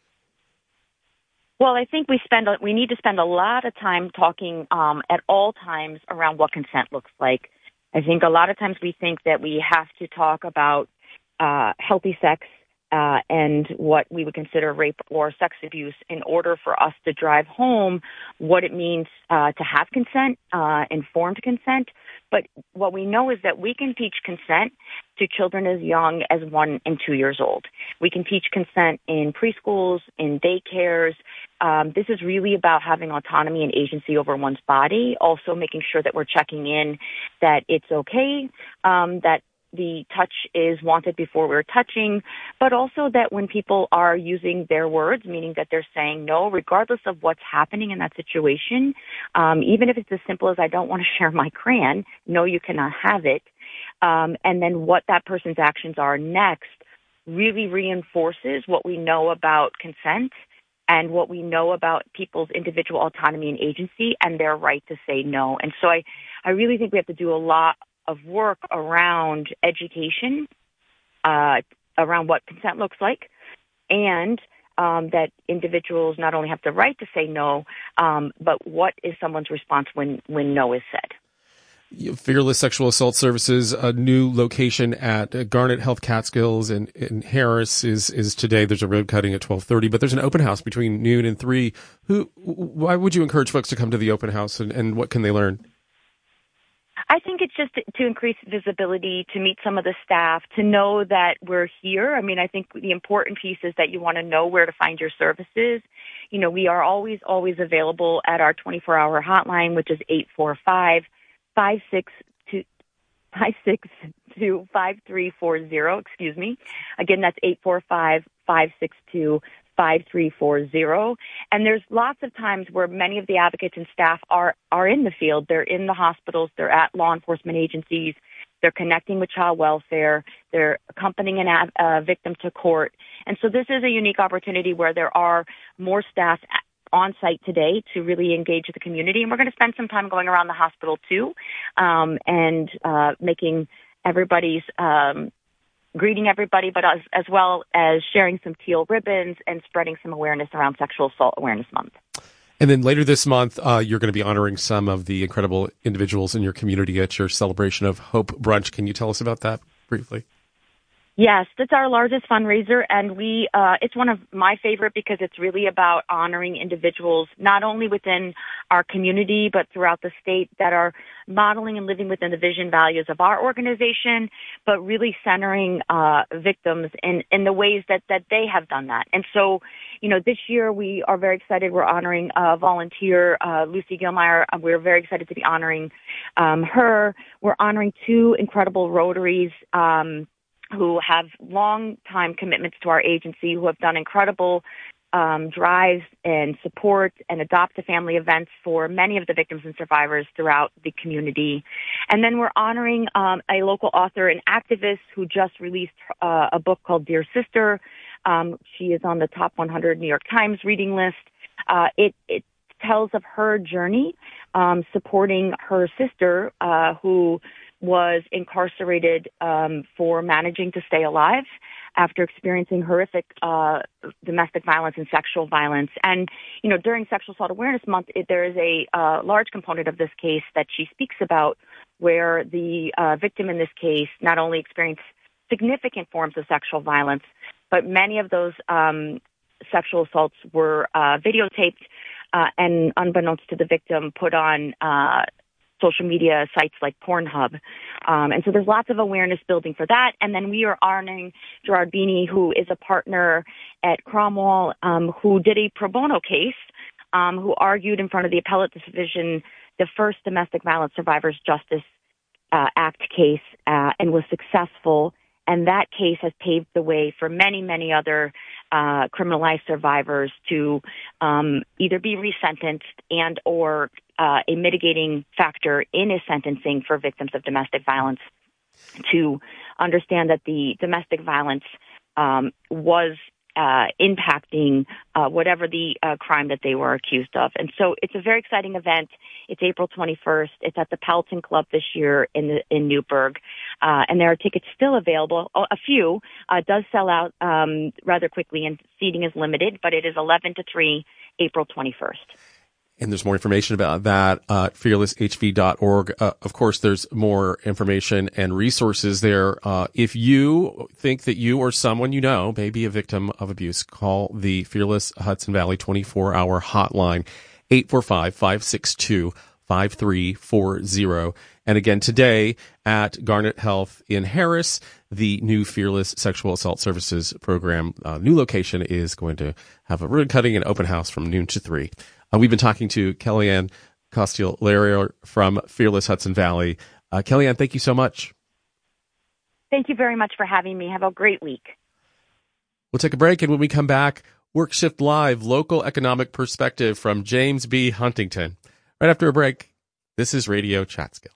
Well, I think we need to spend a lot of time talking at all times around what consent looks like. I think a lot of times we think that we have to talk about healthy sex and what we would consider rape or sex abuse in order for us to drive home what it means to have consent, informed consent. But what we know is that we can teach consent to children as young as 1 and 2 years old. We can teach consent in preschools, in daycares. This is really about having autonomy and agency over one's body, also making sure that we're checking in that it's okay, that the touch is wanted before we're touching, but also that when people are using their words, meaning that they're saying no, regardless of what's happening in that situation, even if it's as simple as I don't want to share my crayon, no, you cannot have it. And then what that person's actions are next really reinforces what we know about consent and what we know about people's individual autonomy and agency and their right to say no. And so I really think we have to do a lot of work around education, around what consent looks like, and that individuals not only have the right to say no, but what is someone's response when no is said. Fearless Sexual Assault Services, a new location at Garnet Health Catskills in Harris is today. There's a road cutting at 12:30, but there's an open house between noon and 3. Why would you encourage folks to come to the open house, and what can they learn? I think it's just to increase visibility, to meet some of the staff, to know that we're here. I mean, I think the important piece is that you want to know where to find your services. We are always available at our 24-hour hotline, which is 845-562-5340. Excuse me. Again, that's 845-562-5340. And there's lots of times where many of the advocates and staff are in the field. They're in the hospitals. They're at law enforcement agencies. They're connecting with child welfare. They're accompanying a victim to court. And so this is a unique opportunity where there are more staff on site today to really engage the community. And we're going to spend some time going around the hospital too, and making everybody's greeting everybody, but as well as sharing some teal ribbons and spreading some awareness around Sexual Assault Awareness Month. And then later this month, you're going to be honoring some of the incredible individuals in your community at your Celebration of Hope brunch. Can you tell us about that briefly? Yes, that's our largest fundraiser, and it's one of my favorite because it's really about honoring individuals not only within our community but throughout the state that are modeling and living within the vision values of our organization, but really centering victims in the ways that they have done that. And so, this year we are very excited. We're honoring a volunteer, Lucy Gilmeyer. We're very excited to be honoring her. We're honoring 2 incredible Rotaries, who have long-time commitments to our agency, who have done incredible drives and support and adopt-a-family events for many of the victims and survivors throughout the community. And then we're honoring a local author and activist who just released a book called Dear Sister. She is on the top 100 New York Times reading list. It tells of her journey supporting her sister who was incarcerated for managing to stay alive after experiencing horrific domestic violence and sexual violence. And, during Sexual Assault Awareness Month, there is a large component of this case that she speaks about where the victim in this case not only experienced significant forms of sexual violence, but many of those sexual assaults were videotaped and, unbeknownst to the victim, put on social media sites like Pornhub. And so there's lots of awareness building for that. And then we are honoring Gerard Beeney, who is a partner at Cromwell, who did a pro bono case, who argued in front of the Appellate Division the first Domestic Violence Survivors Justice Act case and was successful. And that case has paved the way for many, many other criminalized survivors to either be resentenced and or a mitigating factor in a sentencing for victims of domestic violence, to understand that the domestic violence was impacting whatever the crime that they were accused of. And so it's a very exciting event. It's April 21st. It's at the Pelton Club this year in Newburgh. And there are tickets still available. A few does sell out rather quickly, and seating is limited, but it is 11 to 3, April 21st. And there's more information about that at fearlesshv.org. Of course, there's more information and resources there. If you think that you or someone you know may be a victim of abuse, call the Fearless Hudson Valley 24-hour hotline, 845-562-5340. And again, today at Garnet Health in Harris, the new Fearless Sexual Assault Services Program new location is going to have a ribbon cutting and open house from noon to 3. We've been talking to Kellyanne Costigliere from Fearless Hudson Valley. Kellyanne, thank you so much. Thank you very much for having me. Have a great week. We'll take a break, and when we come back, Work Shift Live, local economic perspective from James B. Huntington. Right after a break, this is Radio Chatskill.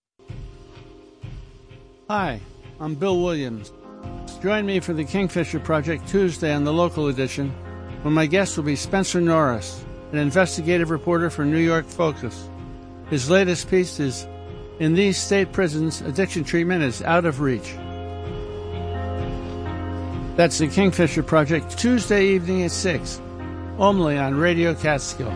Hi, I'm Bill Williams. Join me for the Kingfisher Project Tuesday on the local edition, when my guest will be Spencer Norris, an investigative reporter for New York Focus. His latest piece is, "In These State Prisons, Addiction Treatment is Out of Reach." That's the Kingfisher Project, Tuesday evening at 6, only on Radio Catskill.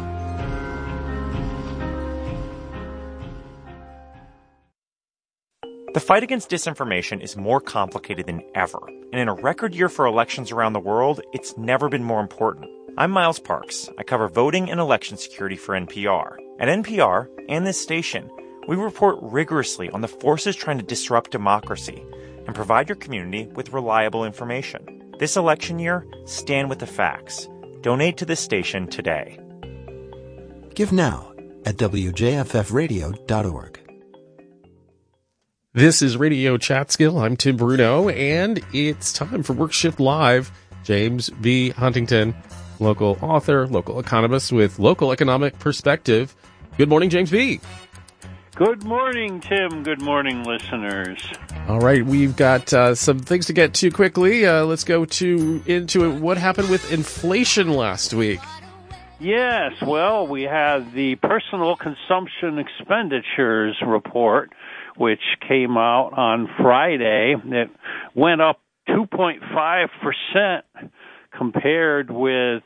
The fight against disinformation is more complicated than ever, and in a record year for elections around the world, it's never been more important. I'm Miles Parks. I cover voting and election security for NPR. At NPR and this station, we report rigorously on the forces trying to disrupt democracy and provide your community with reliable information. This election year, stand with the facts. Donate to this station today. Give now at WJFFradio.org. This is Radio Chatskill. I'm Tim Bruno, and it's time for Work Shift Live. James B. Huntington, local author, local economist with local economic perspective. Good morning, James B. Good morning, Tim. Good morning, listeners. All right, we've got some things to get to quickly. Let's go into it. What happened with inflation last week? Yes, well, we had the personal consumption expenditures report, which came out on Friday. It went up 2.5% compared with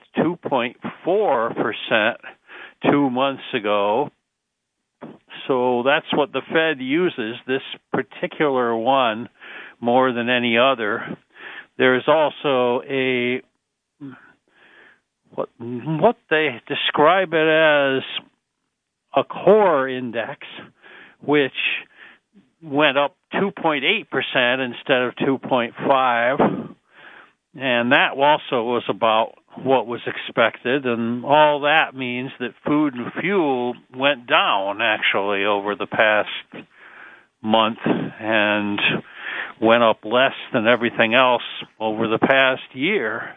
2.4% 2 months ago. So that's what the Fed uses, this particular one, more than any other. There's also what they describe it as a core index, which went up 2.8% instead of 2.5%. And that also was about what was expected, and all that means that food and fuel went down, actually, over the past month. And went up less than everything else over the past year.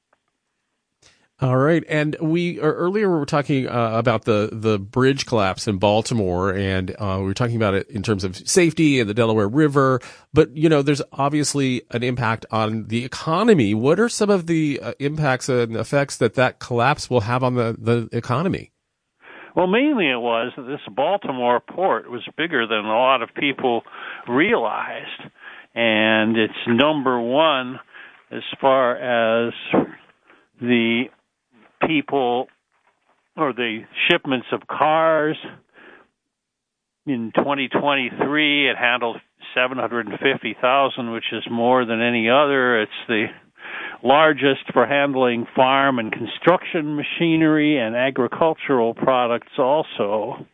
All right, and earlier we were talking about the bridge collapse in Baltimore, and we were talking about it in terms of safety and the Delaware River. But there's obviously an impact on the economy. What are some of the impacts and effects that collapse will have on the economy? Well, mainly it was that this Baltimore port was bigger than a lot of people realized, and it's number one as far as the people or the shipments of cars. In 2023, it handled 750,000, which is more than any other. It's the largest for handling farm and construction machinery and agricultural products also.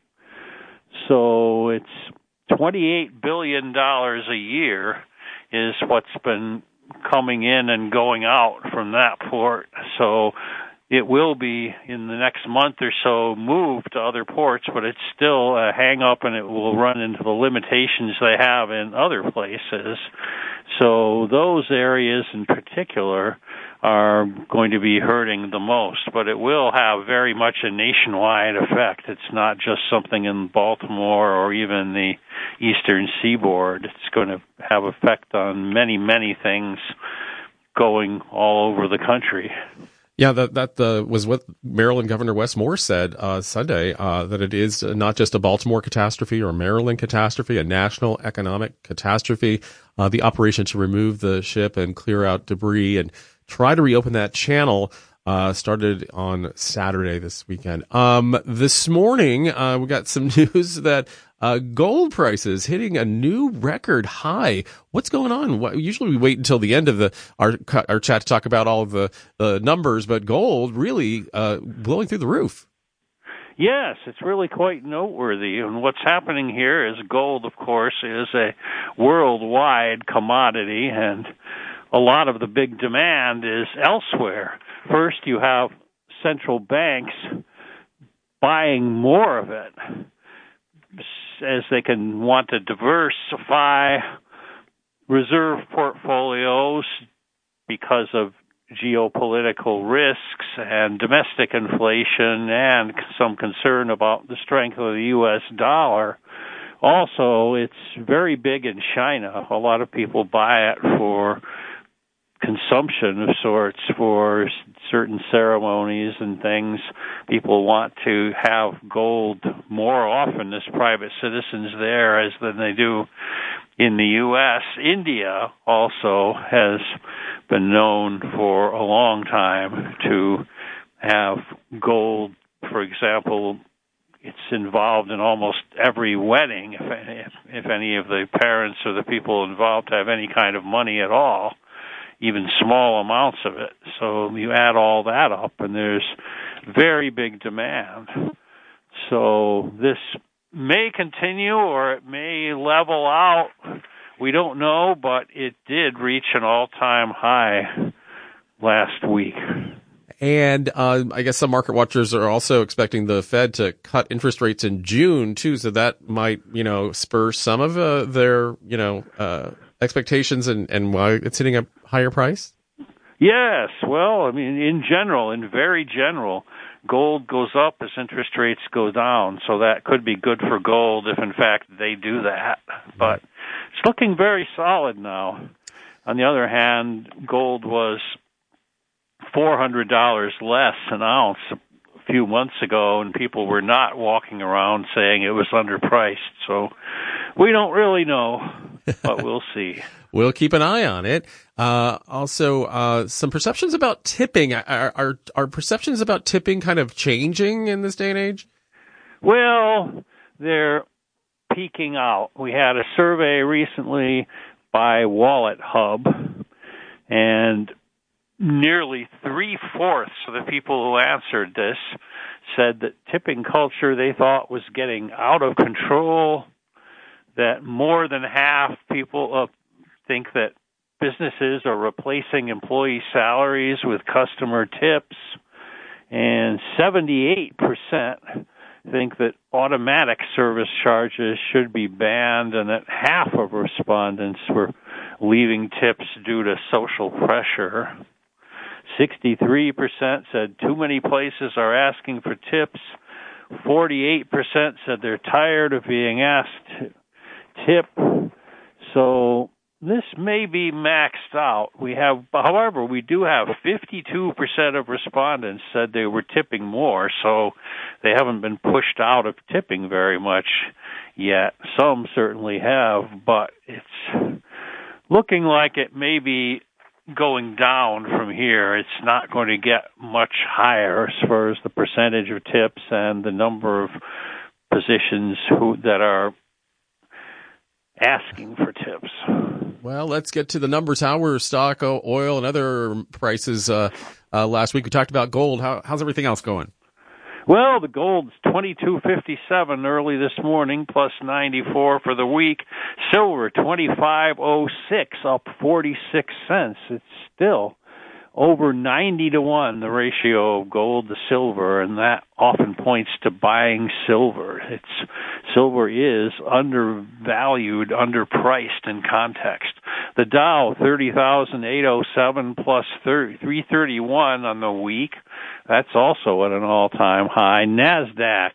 So it's $28 billion a year is what's been coming in and going out from that port. So it will be, in the next month or so, moved to other ports, but it's still a hang-up, and it will run into the limitations they have in other places. So those areas in particular are going to be hurting the most, but it will have very much a nationwide effect. It's not just something in Baltimore or even the eastern seaboard. It's going to have effect on many, many things going all over the country. Yeah, that was what Maryland Governor Wes Moore said Sunday, that it is not just a Baltimore catastrophe or a Maryland catastrophe, a national economic catastrophe. The operation to remove the ship and clear out debris and try to reopen that channel started on Saturday this weekend. This morning, we got some news that gold prices hitting a new record high. What's going on? Usually we wait until the end of our chat to talk about all of the numbers, but gold really blowing through the roof. Yes, it's really quite noteworthy. And what's happening here is gold, of course, is a worldwide commodity, and a lot of the big demand is elsewhere. First, you have central banks buying more of it, as they can want to diversify reserve portfolios because of geopolitical risks and domestic inflation and some concern about the strength of the U.S. dollar. Also, it's very big in China. A lot of people buy it for consumption of sorts, for certain ceremonies and things. People want to have gold more often as private citizens there than they do in the U.S. India also has been known for a long time to have gold. For example, it's involved in almost every wedding, if any of the parents or the people involved have any kind of money at all, even small amounts of it. So you add all that up, and there's very big demand. So this may continue or it may level out. We don't know, but it did reach an all-time high last week. And I guess some market watchers are also expecting the Fed to cut interest rates in June, too, so that might, spur some of their, expectations and why it's hitting a higher price? Yes. Well, in general, in very general, gold goes up as interest rates go down, so that could be good for gold if, in fact, they do that. But it's looking very solid now. On the other hand, gold was $400 less an ounce a few months ago, and people were not walking around saying it was underpriced. So we don't really know, but we'll see. We'll keep an eye on it. Also, some perceptions about tipping. Are perceptions about tipping kind of changing in this day and age? Well, they're peaking out. We had a survey recently by Wallet Hub, and nearly 3/4 of the people who answered this said that tipping culture they thought was getting out of control, that more than half people think that businesses are replacing employee salaries with customer tips, and 78% think that automatic service charges should be banned, and that half of respondents were leaving tips due to social pressure. 63% said too many places are asking for tips. 48% said they're tired of being asked to tip. So this may be maxed out. However, we do have 52% of respondents said they were tipping more, so they haven't been pushed out of tipping very much yet. Some certainly have, but it's looking like it may be going down from here. It's not going to get much higher as far as the percentage of tips and the number of positions that are asking for tips. Well, let's get to the numbers. How were stock, oil, and other prices last week? We talked about gold. How's everything else going? Well, the gold's $22.57 early this morning, plus 94 for the week. Silver, $25.06, up 46 cents. It's still over 90-1, the ratio of gold to silver, and that often points to buying silver. Silver is undervalued, underpriced in context. The Dow, 30,807 plus 331 on the week. That's also at an all-time high. NASDAQ,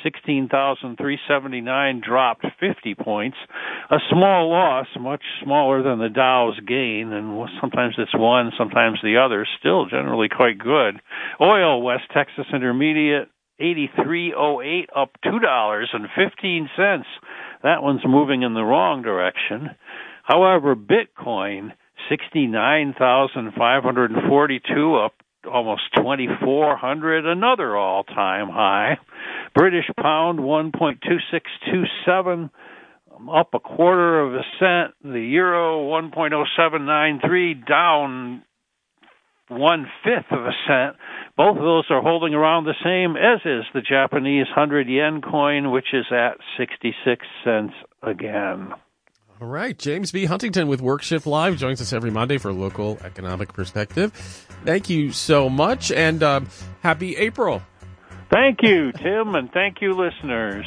16,379, dropped 50 points. A small loss, much smaller than the Dow's gain, and sometimes it's one, sometimes the other. Still generally quite good. Oil, West Texas Intermediate, 83.08, up $2.15. That one's moving in the wrong direction. However, Bitcoin, 69,542, up almost 2,400, another all-time high. British pound, 1.2627, up a quarter of a cent. The euro, 1.0793, down 1/5 of a cent. Both of those are holding around the same, as is the Japanese 100 yen coin, which is at 66 cents again. All right. James B. Huntington with WorkShift Live joins us every Monday for Local Economic Perspective. Thank you so much, and happy April. Thank you, Tim, and thank you, listeners.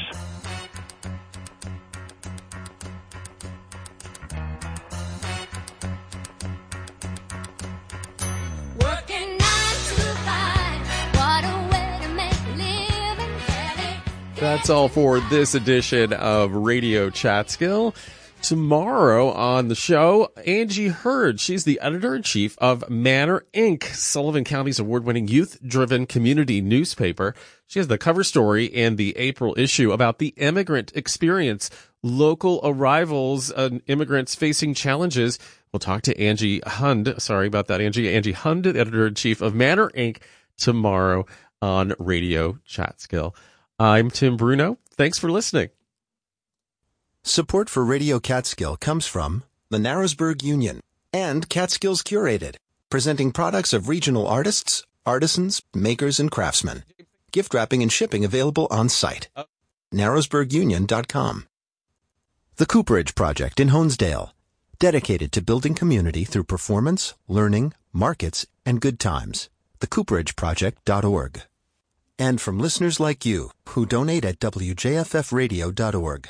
That's all for this edition of Radio Chatskill. Tomorrow on the show, Angie Hurd. She's the editor-in-chief of Manor Inc., Sullivan County's award-winning youth-driven community newspaper. She has the cover story in the April issue about the immigrant experience, local arrivals, immigrants facing challenges. We'll talk to Angie Hund. Sorry about that, Angie. Angie Hund, editor-in-chief of Manor Inc., tomorrow on Radio Chatskill. I'm Tim Bruno. Thanks for listening. Support for Radio Catskill comes from the Narrowsburg Union and Catskills Curated, presenting products of regional artists, artisans, makers, and craftsmen. Gift wrapping and shipping available on site. Narrowsburgunion.com. The Cooperage Project in Honesdale, dedicated to building community through performance, learning, markets, and good times. TheCooperageProject.org. And from listeners like you who donate at WJFFradio.org.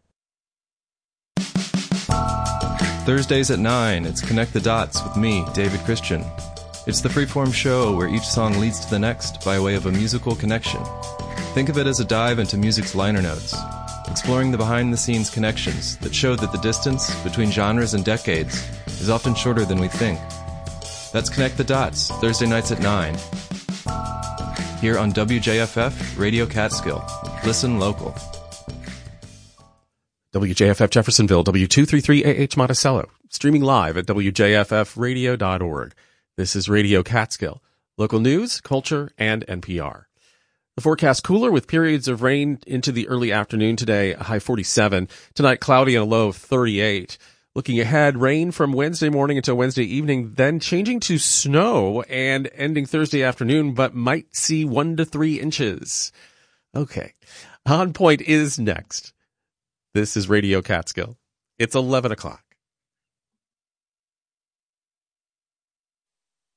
Thursdays at 9, it's Connect the Dots with me, David Christian. It's the freeform show where each song leads to the next by way of a musical connection. Think of it as a dive into music's liner notes, exploring the behind-the-scenes connections that show that the distance between genres and decades is often shorter than we think. That's Connect the Dots, Thursday nights at 9. Here on WJFF Radio Catskill. Listen local. WJFF Jeffersonville, W233AH Monticello. Streaming live at WJFFradio.org. This is Radio Catskill. Local news, culture, and NPR. The forecast cooler with periods of rain into the early afternoon today, a high 47. Tonight, cloudy and a low of 38. Looking ahead, rain from Wednesday morning until Wednesday evening, then changing to snow and ending Thursday afternoon, but might see 1 to 3 inches. Okay. On Point is next. This is Radio Catskill. It's 11 o'clock.